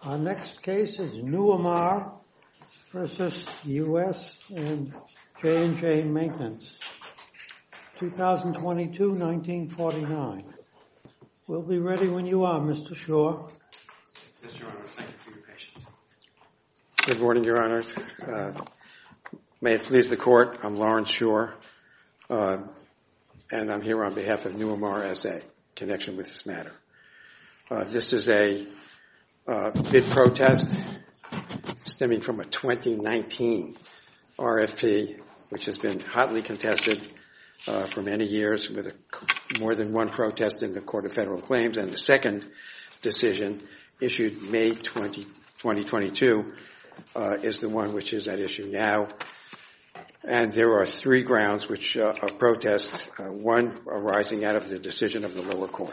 Our next case is Nuamar versus U.S. and J&J Maintenance, 2022-1949. We'll be ready when you are, Mr. Shaw. Yes, Your Honor. Thank you for your patience. Good morning, Your Honor. May it please the Court, I'm Lawrence Shaw, and I'm here on behalf of Nuamar S.A. in connection with this matter. This is a bid protest stemming from a 2019 RFP, which has been hotly contested for many years, with more than one protest in the Court of Federal Claims, and the second decision issued May 2022 is the one which is at issue now. And there are three grounds of protest, one arising out of the decision of the lower court.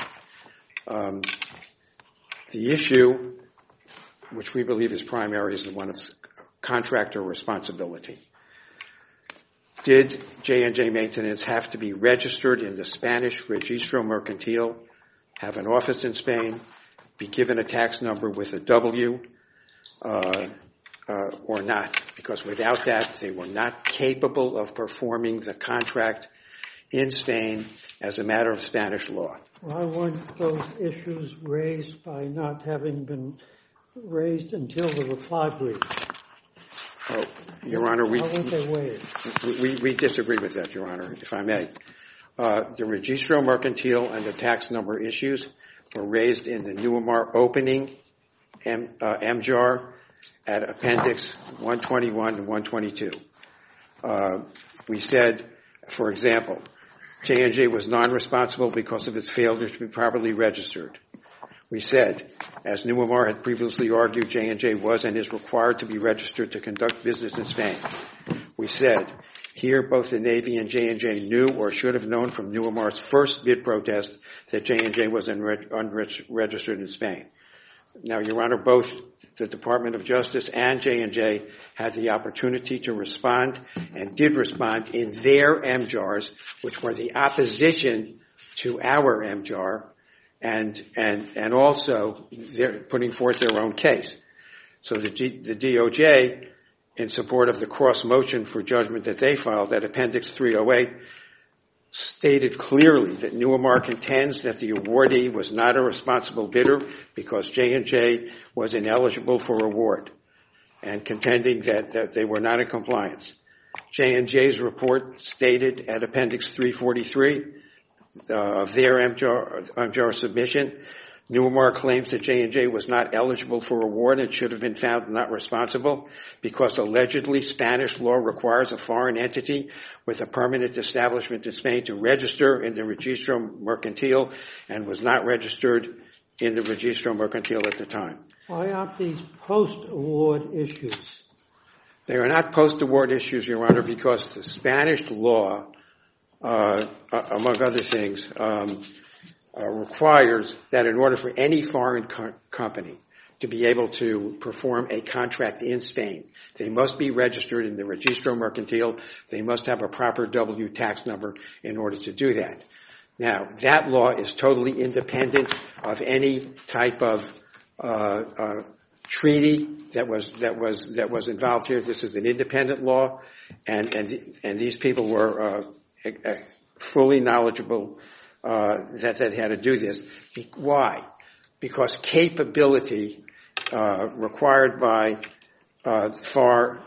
The issue, which we believe is primary, is the one of contractor responsibility. Did J&J Maintenance have to be registered in the Spanish Registro Mercantil, have an office in Spain, be given a tax number with a W, or not? Because without that, they were not capable of performing the contract in Spain as a matter of Spanish law. Why weren't those issues raised by not having been raised until the reply brief? Your Honor, How weren't they waived? we disagree with that, Your Honor, if I may. The Registro Mercantil and the tax number issues were raised in the Nuamar opening MJAR at Appendix 121 and 122. We said, for example, J&J was non-responsible because of its failure to be properly registered. We said, as Nuamar had previously argued, J&J was and is required to be registered to conduct business in Spain. We said, here both the Navy and J&J knew or should have known from Nuamar's first bid protest that J&J was unregistered in Spain. Now, Your Honor, both the Department of Justice and J&J had the opportunity to respond and did respond in their MJARs, which were the opposition to our MJAR, and also they're putting forth their own case. So the DOJ, in support of the cross motion for judgment that they filed at Appendix 308, stated clearly that Nuamar contends that the awardee was not a responsible bidder because J&J was ineligible for award, and contending that they were not in compliance. J&J's report stated at Appendix 343 of their MJAR submission, Nuamar claims that J&J was not eligible for award and should have been found not responsible because allegedly Spanish law requires a foreign entity with a permanent establishment in Spain to register in the Registro Mercantil and was not registered in the Registro Mercantil at the time. Why aren't these post-award issues? They are not post-award issues, Your Honor, because the Spanish law, among other things, requires that in order for any foreign company to be able to perform a contract in Spain, they must be registered in the Registro Mercantil. They must have a proper W tax number in order to do that. Now, that law is totally independent of any type of treaty that was involved here. This is an independent law, and these people were fully knowledgeable that they had to do this. Why? Because capability required by FAR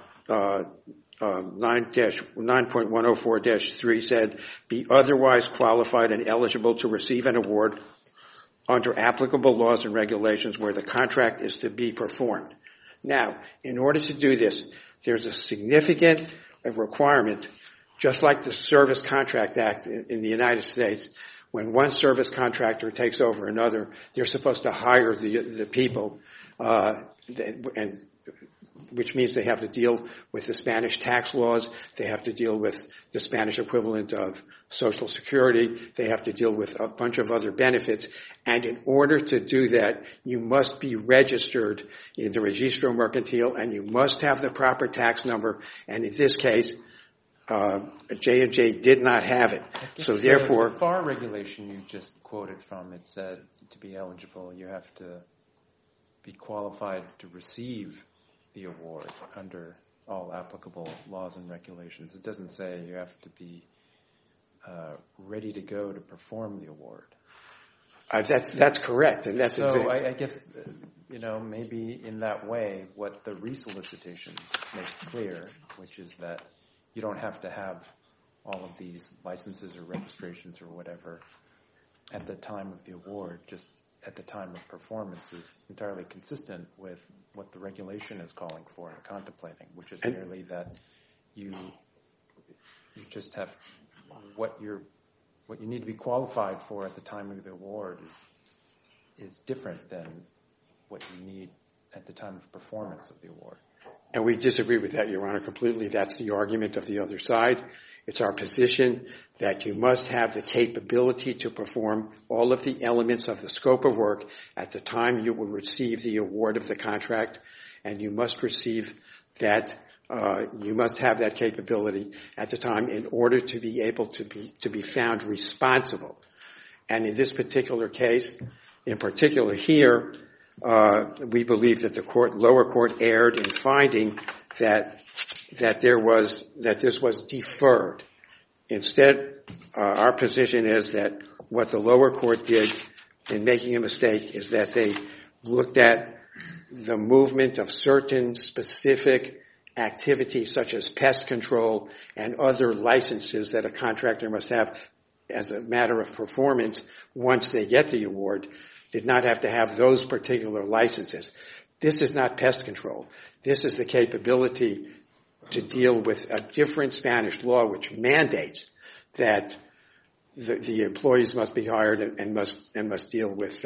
9.104-3 said, be otherwise qualified and eligible to receive an award under applicable laws and regulations where the contract is to be performed. Now, in order to do this, there's a significant requirement, just like the Service Contract Act in the United States. When one service contractor takes over another, they're supposed to hire the people, and which means they have to deal with the Spanish tax laws, they have to deal with the Spanish equivalent of Social Security, they have to deal with a bunch of other benefits, and in order to do that, you must be registered in the Registro Mercantil, and you must have the proper tax number, and in this case, J&J did not have it. So therefore, the FAR regulation you just quoted from, it said to be eligible, you have to be qualified to receive the award under all applicable laws and regulations. It doesn't say you have to be ready to go to perform the award. That's correct, and that's so. I guess maybe in that way, what the resolicitation makes clear, which is that you don't have to have all of these licenses or registrations or whatever at the time of the award, just at the time of performance, is entirely consistent with what the regulation is calling for and contemplating, which is merely that you just have what you need to be qualified for at the time of the award is different than what you need at the time of performance of the award. And we disagree with that, Your Honor, completely. That's the argument of the other side. It's our position that you must have the capability to perform all of the elements of the scope of work at the time you will receive the award of the contract, and you must receive that. You must have that capability at the time in order to be able to be found responsible. And in this particular case, in particular here, we believe that the lower court erred in finding that this was deferred. Instead, our position is that what the lower court did in making a mistake is that they looked at the movement of certain specific activities such as pest control and other licenses that a contractor must have as a matter of performance once they get the award, did not have to have those particular licenses. This is not pest control. This is the capability to deal with a different Spanish law which mandates that the employees must be hired and must deal with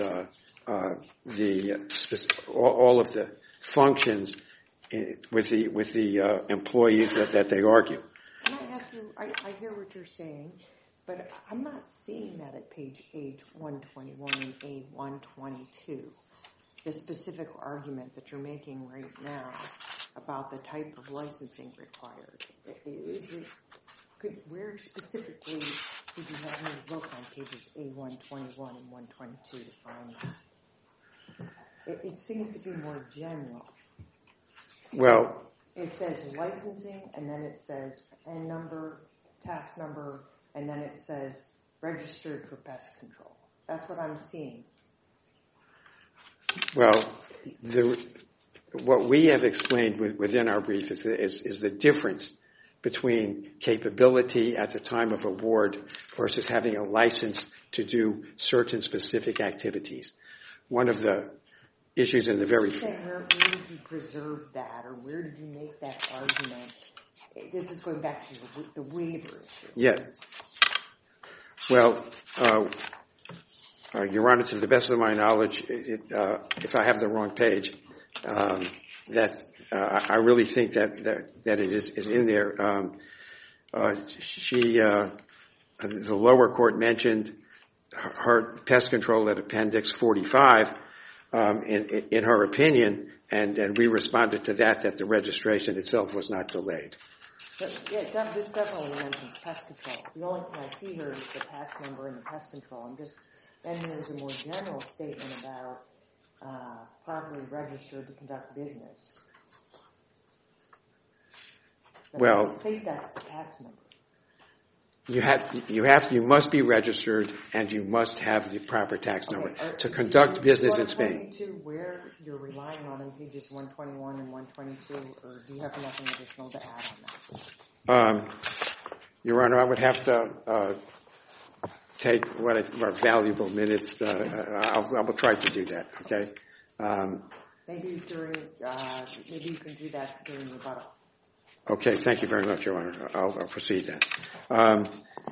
all of the functions with the employees that they argue. Can I ask you, I hear what you're saying, but I'm not seeing that at page A121 and A122, the specific argument that you're making right now about the type of licensing required. Where specifically did you have me look on pages A121 and 122 to find that? It seems to be more general. Well, it says licensing, and then it says N number, tax number, and then it says registered for pest control. That's what I'm seeing. Well, what we have explained within our brief is the difference between capability at the time of award versus having a license to do certain specific activities. One of the issues in the very... Where did you preserve that, or where did you make that argument? This is going back to the waiver issue. Yeah. Well, Your Honor, to the best of my knowledge, if I have the wrong page, I really think that it is in there. The lower court mentioned her pest control at Appendix 45 in her opinion, and we responded to that the registration itself was not delayed. Yeah, this definitely mentions pest control. The only thing I see here is the tax number and the pest control. And there's a more general statement about properly registered to conduct business. Well, I think that's the tax number. You must be registered, and you must have the proper tax number to conduct business in Spain. Do you want to point me to where you're relying on in pages 121 and 122, or do you have nothing additional to add on that? Your Honor, I would have to take what are valuable minutes. I will try to do that. Okay. Maybe you can do that during rebuttal. Okay, thank you very much, Your Honor. I'll proceed then.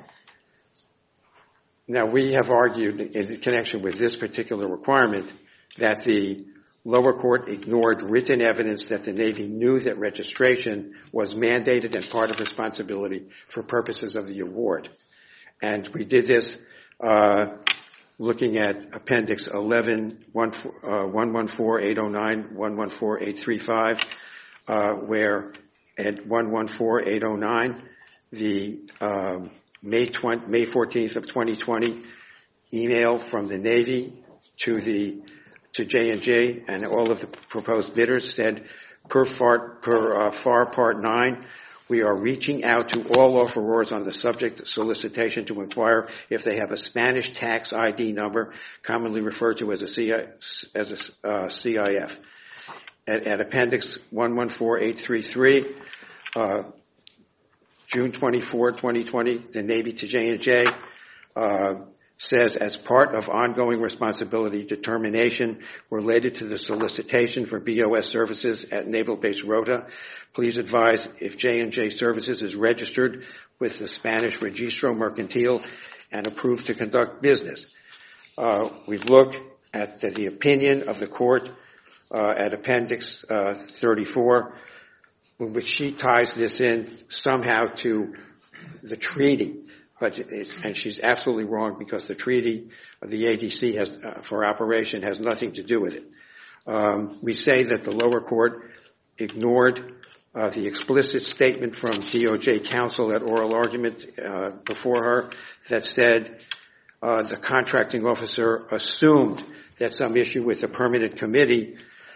Now, we have argued in connection with this particular requirement that the lower court ignored written evidence that the Navy knew that registration was mandated and part of responsibility for purposes of the award. And we did this looking at Appendix 11, 114-809, 114-835, where at 114-809, the May 14th of 2020 email from the Navy to the to J&J and all of the proposed bidders said, per FAR Part 9, we are reaching out to all offerors on the subject solicitation to inquire if they have a Spanish tax ID number, commonly referred to as a CIF. At Appendix 114833, June 24, 2020, the Navy to J&J says, as part of ongoing responsibility determination related to the solicitation for BOS services at Naval Base Rota, please advise if J&J Services is registered with the Spanish Registro Mercantil and approved to conduct business. We've looked at the opinion of the court at Appendix 34, in which she ties this in somehow to the treaty. And she's absolutely wrong, because the treaty of the ADC has, for operation, has nothing to do with it. We say that the lower court ignored the explicit statement from DOJ counsel at oral argument before her that said the contracting officer assumed that some issue with the permanent committee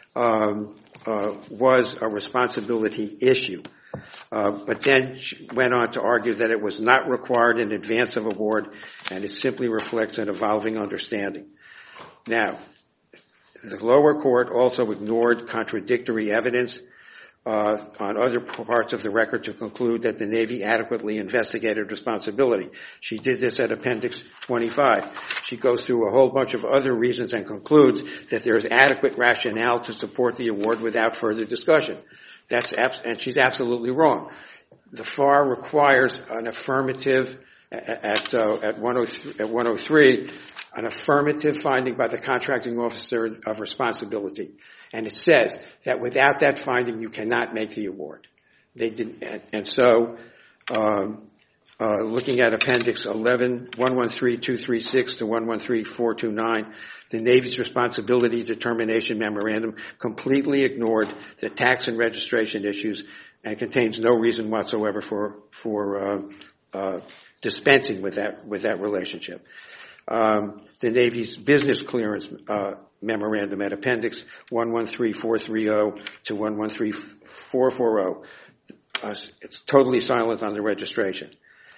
was a responsibility issue. But then she went on to argue that it was not required in advance of award, and it simply reflects an evolving understanding. Now, the lower court also ignored contradictory evidence on other parts of the record to conclude that the Navy adequately investigated responsibility. She did this at Appendix 25. She goes through a whole bunch of other reasons and concludes that there is adequate rationale to support the award without further discussion. And she's absolutely wrong. The FAR requires an affirmative at 103, an affirmative finding by the contracting officer of responsibility. And it says that without that finding, you cannot make the award. They didn't, and so, looking at Appendix 11, 113236 to 113429, the Navy's responsibility determination memorandum completely ignored the tax and registration issues and contains no reason whatsoever for dispensing with that relationship. The Navy's business clearance memorandum at Appendix 113430 to 113440, it's totally silent on the registration.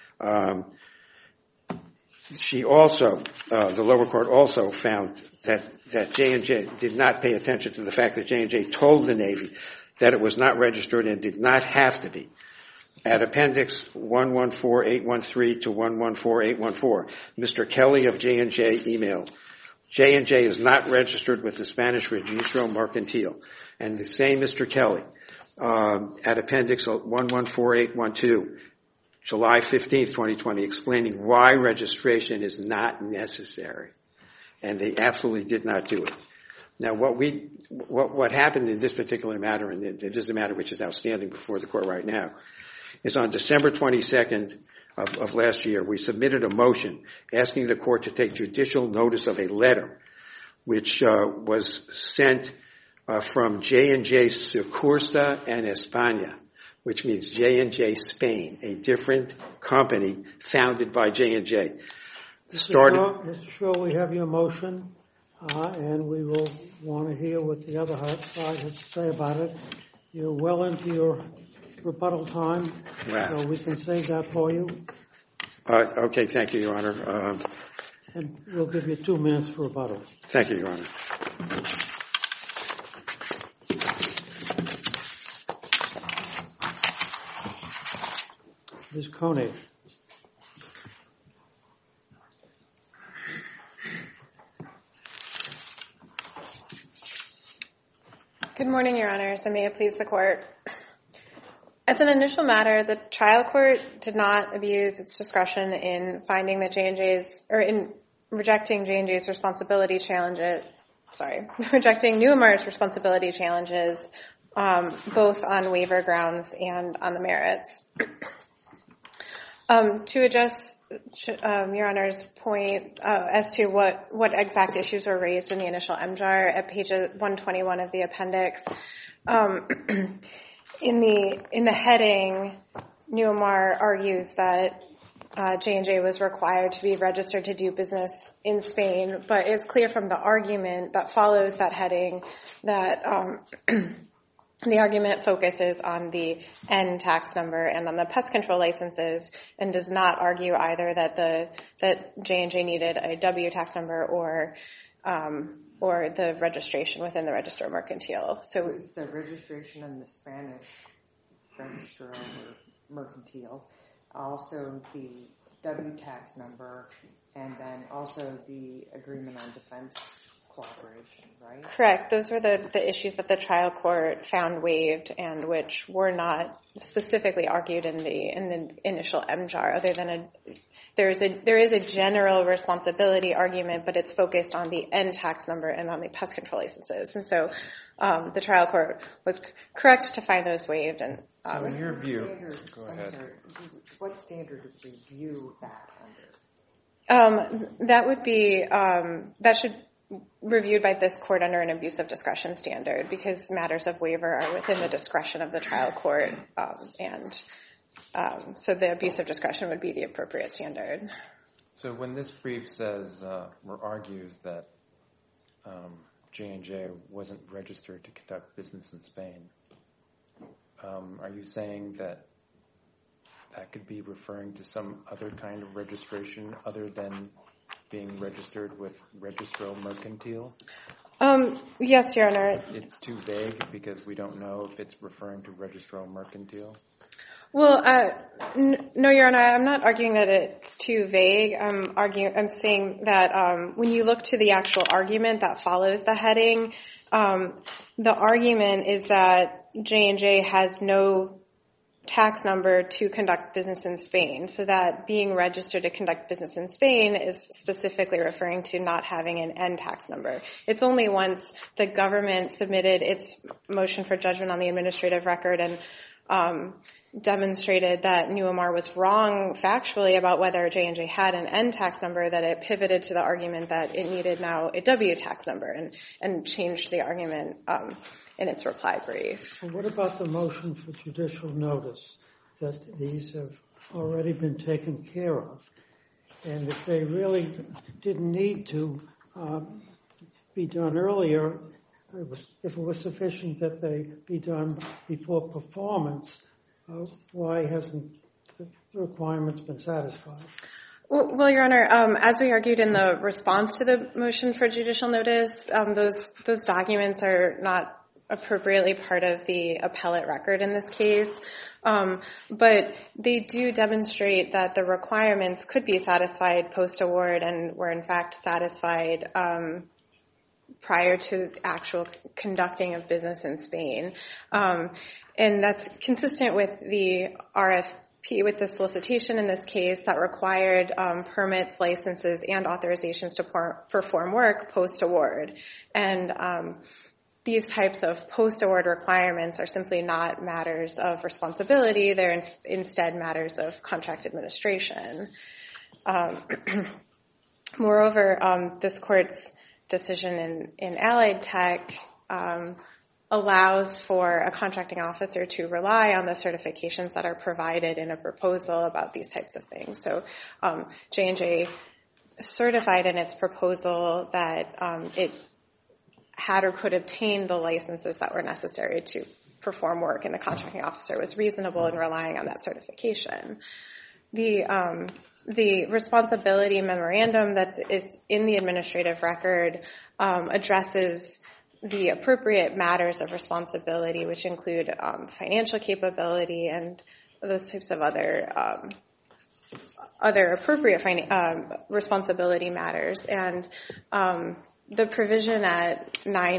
She also, the lower court also found that J&J did not pay attention to the fact that J&J told the Navy that it was not registered and did not have to be. At Appendix 114813 to 114814, Mr. Kelly of J&J emailed, J&J is not registered with the Spanish Registro Mercantil. And the same Mr. Kelly, at Appendix 114812, July 15th, 2020, explaining why registration is not necessary. And they absolutely did not do it. Now, what happened in this particular matter, and it is a matter which is outstanding before the court right now, is on December 22nd of last year, we submitted a motion asking the court to take judicial notice of a letter which was sent from J&J Secursa and España, which means J&J Spain, a different company founded by J&J. Mr. Shaw, we have your motion, and we will want to hear what the other side has to say about it. You're well into your rebuttal time, so we can save that for you. Okay, thank you, Your Honor. And we'll give you 2 minutes for rebuttal. Thank you, Your Honor. Ms. Koenig. Good morning, Your Honors, and may it please the Court. As an initial matter, the trial court did not abuse its discretion in finding that in rejecting J&J's responsibility challenges, rejecting Newmar's responsibility challenges, both on waiver grounds and on the merits. To address Your Honor's point as to what exact issues were raised in the initial MJAR at page 121 of the appendix, in the heading, Newmar argues that J&J was required to be registered to do business in Spain, but it's clear from the argument that follows that heading that the argument focuses on the N tax number and on the pest control licenses, and does not argue either that J&J needed a W tax number or the registration within the Register Mercantile. So it's the registration in the Spanish Register Mercantile, also the W tax number, and then also the Agreement on Defense Cooperation, right? Correct. Those were the issues that the trial court found waived and which were not specifically argued in the initial MJAR, other than there is a general responsibility argument, but it's focused on the N tax number and on the pest control licenses. And so the trial court was correct to find those waived. And so in your view, go ahead. What standard did we view that under? That would be that should reviewed by this court under an abuse of discretion standard, because matters of waiver are within the discretion of the trial court, so the abuse of discretion would be the appropriate standard. So when this brief says or argues that J&J wasn't registered to conduct business in Spain, are you saying that could be referring to some other kind of registration other than being registered with Registro Mercantile? Yes, Your Honor. It's too vague because we don't know if it's referring to Registro Mercantile? Well, no, Your Honor, I'm not arguing that it's too vague. I'm saying that when you look to the actual argument that follows the heading, the argument is that J&J has no tax number to conduct business in Spain, so that being registered to conduct business in Spain is specifically referring to not having an N tax number. It's only once the government submitted its motion for judgment on the administrative record and demonstrated that Newmar was wrong factually about whether J&J had an N tax number that it pivoted to the argument that it needed now a W tax number and changed the argument in its reply brief. And what about the motion for judicial notice that these have already been taken care of? And if they really didn't need to be done earlier, if it was sufficient that they be done before performance, why hasn't the requirements been satisfied? Well, Your Honor, as we argued in the response to the motion for judicial notice, those documents are not appropriately part of the appellate record in this case, but they do demonstrate that the requirements could be satisfied post-award and were in fact satisfied prior to actual conducting of business in Spain. And that's consistent with the RFP, with the solicitation in this case that required permits, licenses, and authorizations to perform work post-award. And these types of post-award requirements are simply not matters of responsibility. They're instead matters of contract administration. Moreover, this court's decision in Allied Tech allows for a contracting officer to rely on the certifications that are provided in a proposal about these types of things. So J&J certified in its proposal that it had or could obtain the licenses that were necessary to perform work, and the contracting officer was reasonable in relying on that certification. The responsibility memorandum that is in the administrative record addresses the appropriate matters of responsibility, which include financial capability and those types of other appropriate responsibility matters. And the provision at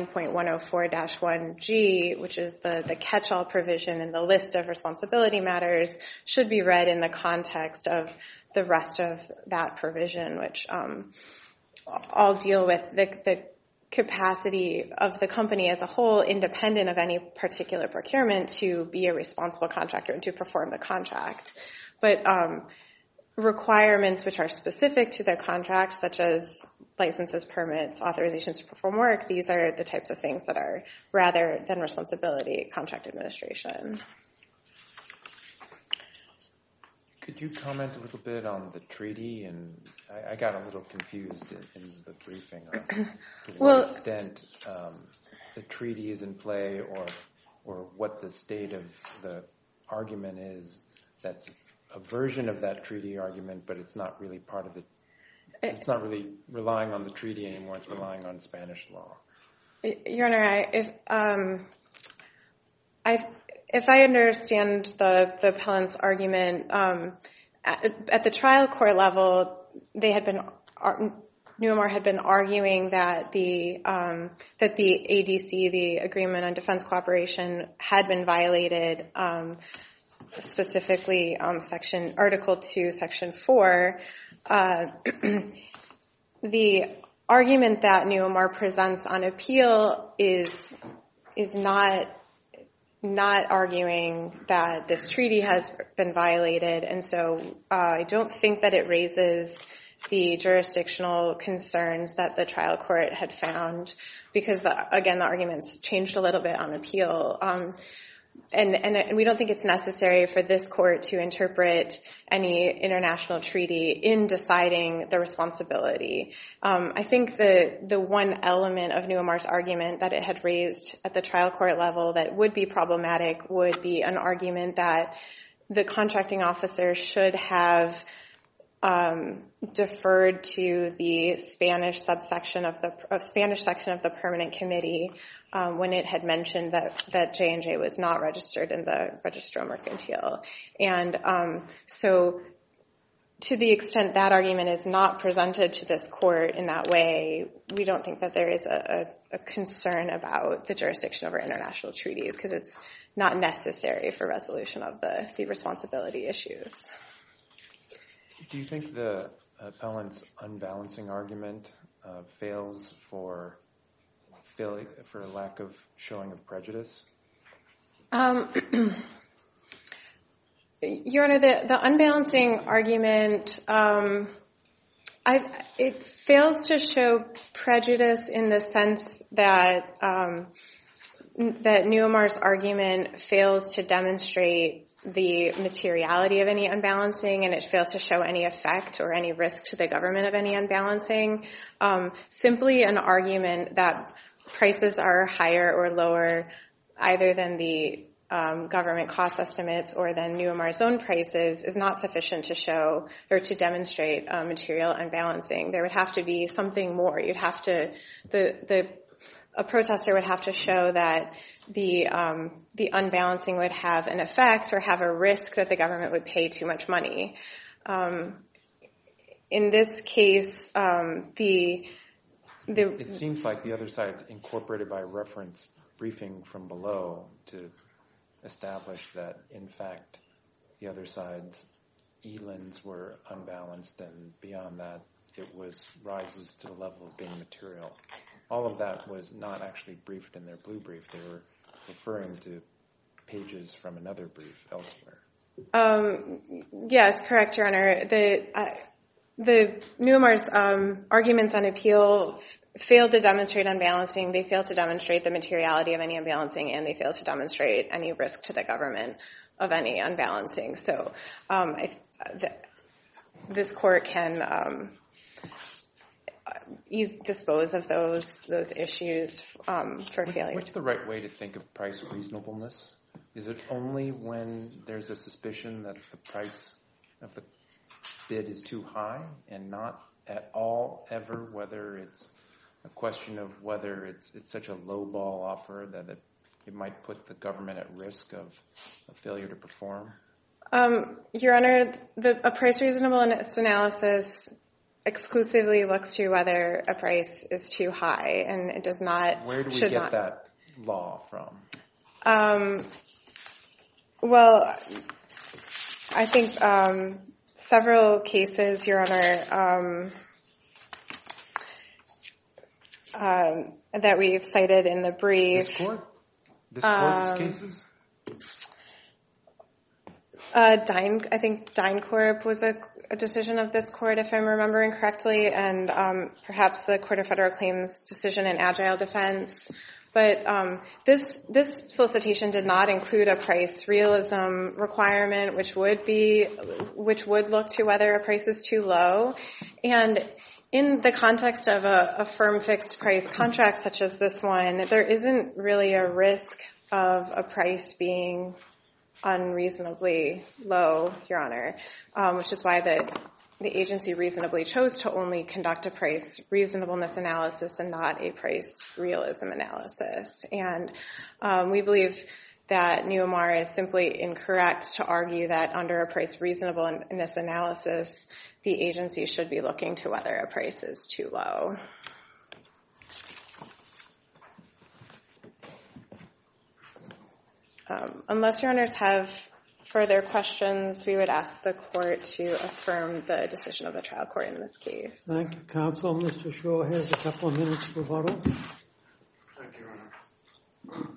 9.104-1G, which is the catch-all provision in the list of responsibility matters, should be read in the context of the rest of that provision, which all deal with the capacity of the company as a whole, independent of any particular procurement, to be a responsible contractor and to perform the contract. But requirements which are specific to the contract, such as licenses, permits, authorizations to perform work, these are the types of things that are, rather than responsibility, contract administration. Could you comment a little bit on the treaty? And I got a little confused in the briefing on to what extent the treaty is in play, or what the state of the argument is. That's a version of that treaty argument, but it's not really part of the. It's not really relying on the treaty anymore. It's relying on Spanish law. Your Honor, if I understand the appellant's argument, at the trial court level, Newmar had been arguing that the ADC, the Agreement on Defense Cooperation, had been violated, specifically Article 2, Section 4. The argument that Newmar presents on appeal is not arguing that this treaty has been violated, and so I don't think that it raises the jurisdictional concerns that the trial court had found, because again, the arguments changed a little bit on appeal. And we don't think it's necessary for this court to interpret any international treaty in deciding the responsibility. I think the one element of Newmar's argument that it had raised at the trial court level that would be problematic would be an argument that the contracting officer should have deferred to the Spanish section of the permanent committee when it had mentioned that J&J was not registered in the Registro Mercantil. And so to the extent that argument is not presented to this court in that way, we don't think that there is a concern about the jurisdiction over international treaties, because it's not necessary for resolution of the responsibility issues. Do you think the appellant's unbalancing argument fails for lack of showing of prejudice? Your Honor, the unbalancing argument, it fails to show prejudice in the sense that that Newmar's argument fails to demonstrate the materiality of any unbalancing, and it fails to show any effect or any risk to the government of any unbalancing. Simply an argument that prices are higher or lower either than the government cost estimates or than Newmar's own prices is not sufficient to show or to demonstrate material unbalancing. There would have to be something more. You'd have to a protester would have to show that the unbalancing would have an effect or have a risk that the government would pay too much money. In this case, it seems like the other side incorporated by reference briefing from below to establish that, in fact, the other side's ELINs were unbalanced, and beyond that, it rises to the level of being material. All of that was not actually briefed in their blue brief. They were referring to pages from another brief elsewhere. Yes, correct, Your Honor. The Newmar's arguments on appeal failed to demonstrate unbalancing. They failed to demonstrate the materiality of any unbalancing, and they failed to demonstrate any risk to the government of any unbalancing. So this court can dispose of those issues for failure. What's the right way to think of price reasonableness? Is it only when there's a suspicion that the price of the bid is too high, and not at all ever whether it's a question of whether it's such a low-ball offer that it might put the government at risk of a failure to perform? Your Honor, a price reasonableness analysis exclusively looks to whether a price is too high, and it does not. Where do we get that law from? Well, I think several cases, Your Honor, that we've cited in the brief. This court? This court's cases? I think DynCorp was a decision of this court, if I'm remembering correctly, and perhaps the Court of Federal Claims decision in Agile Defense But this solicitation did not include a price realism requirement, which would look to whether a price is too low. And in the context of a firm fixed price contract such as this one, there isn't really a risk of a price being unreasonably low, Your Honor, which is why the agency reasonably chose to only conduct a price reasonableness analysis and not a price realism analysis. And we believe that Newmar is simply incorrect to argue that under a price reasonableness analysis, the agency should be looking to whether a price is too low. Unless Your Honors have further questions, we would ask the court to affirm the decision of the trial court in this case. Thank you, counsel. Mr. Shaw has a couple of minutes for rebuttal. Thank you, Your Honor.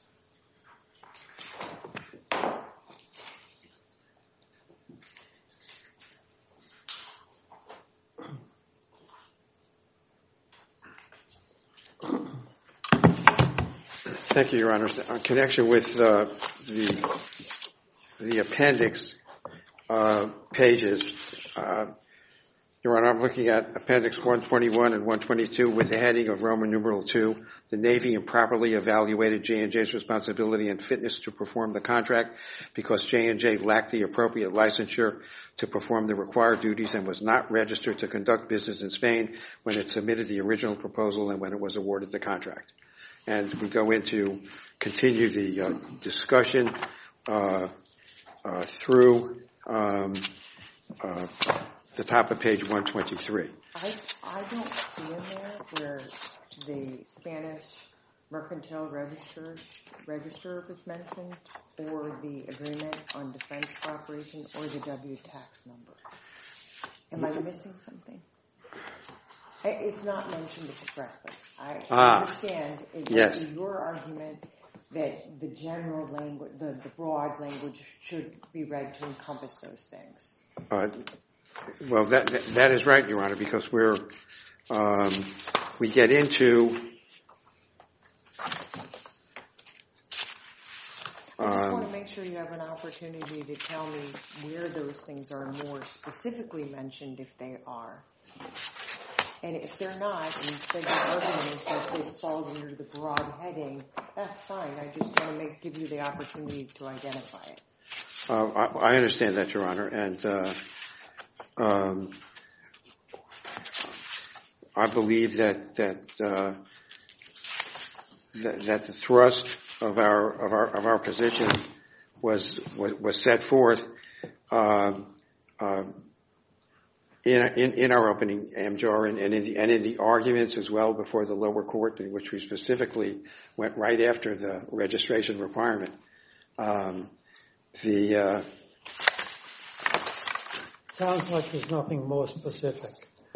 Thank you, Your Honor. In connection with the appendix pages, Your Honor, I'm looking at Appendix 121 and 122 with the heading of Roman numeral 2, the Navy improperly evaluated J&J's responsibility and fitness to perform the contract because J&J lacked the appropriate licensure to perform the required duties and was not registered to conduct business in Spain when it submitted the original proposal and when it was awarded the contract. And we go into continue the discussion through the top of page 123. I don't see in there where the Spanish Mercantile Register was mentioned, or the agreement on defense cooperation, or the W tax number. Am I missing something? It's not mentioned expressly. I understand yes. Your argument that the general language, the broad language should be read to encompass those things. Well, that is right, Your Honor, because we get into I just want to make sure you have an opportunity to tell me where those things are more specifically mentioned if they are. And if they're not, and instead the argument is that it falls under the broad heading, that's fine. I just want to give you the opportunity to identify it. I understand that, Your Honor, and I believe that the thrust of our position was set forth in our opening MJAR and in the arguments as well before the lower court, in which we specifically went right after the registration requirement. Sounds like there's nothing more specific.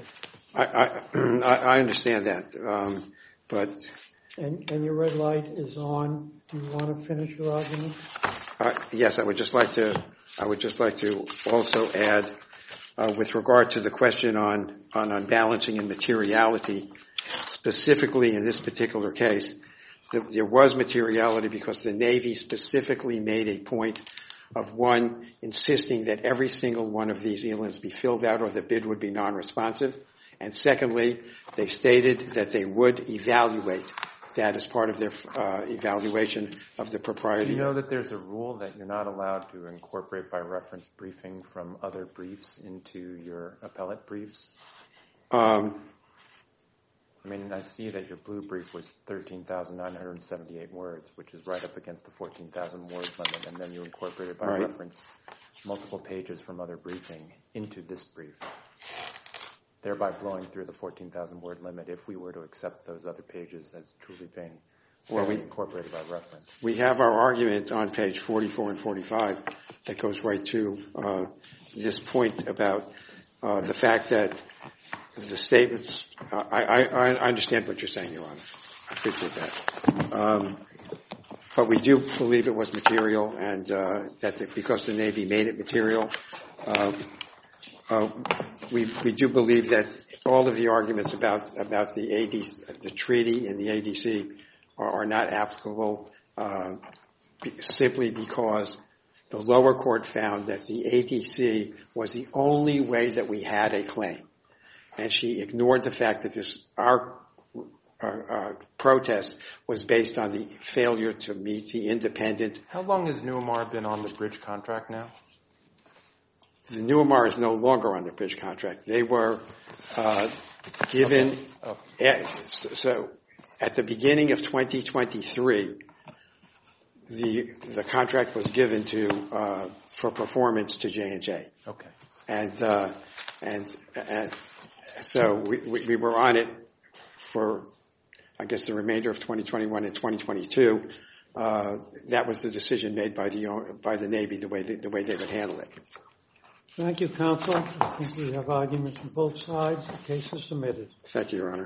I understand that, but and your red light is on. Do you want to finish your argument? Yes, I would just like to also add, with regard to the question on unbalancing and materiality, specifically in this particular case, there was materiality because the Navy specifically made a point of, one, insisting that every single one of these ELINs be filled out or the bid would be non-responsive. And secondly, they stated that they would evaluate that as part of their evaluation of the propriety. Do you know that there's a rule that you're not allowed to incorporate by reference briefing from other briefs into your appellate briefs? I mean, I see that your blue brief was 13,978 words, which is right up against the 14,000 word limit, and then you incorporated by reference multiple pages from other briefing into this brief, thereby blowing through the 14,000 word limit if we were to accept those other pages as truly being incorporated by reference. We have our argument on page 44 and 45 that goes right to this point about the fact that the statements, I understand what you're saying, Your Honor. I appreciate that. But we do believe it was material, and that because the Navy made it material, we do believe that all of the arguments about the treaty and the ADC are not applicable simply because the lower court found that the ADC was the only way that we had a claim. And she ignored the fact that our protest was based on the failure to meet the independent. How long has Newmar been on the bridge contract now? The Newmar is no longer on the bridge contract. They were given, so at the beginning of 2023, the contract was given for performance to J&J. Okay. And so we were on it for, I guess, the remainder of 2021 and 2022. That was the decision made by the Navy, the way they would handle it. Thank you, counsel. I think we have arguments from both sides. The case is submitted. Thank you, Your Honor.